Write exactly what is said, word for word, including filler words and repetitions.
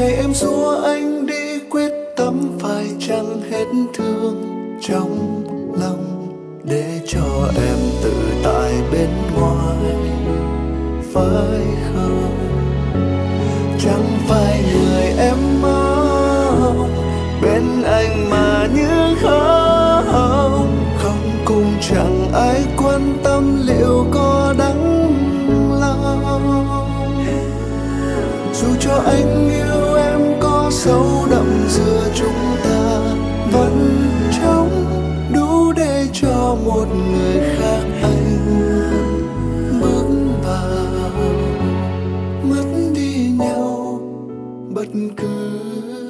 ngày em xua anh đi, quyết tâm phải chăng hết thương trong lòng, để cho em tự tại bên ngoài, phải không? Chẳng phải người em mong bên anh mà như không, không cũng chẳng ai quan tâm liệu có đắng lòng. Dù cho anh yêu em có sâu đậm giữa chúng ta, vẫn trống đủ để cho một người khác anh bước vào, mất đi nhau bất cứ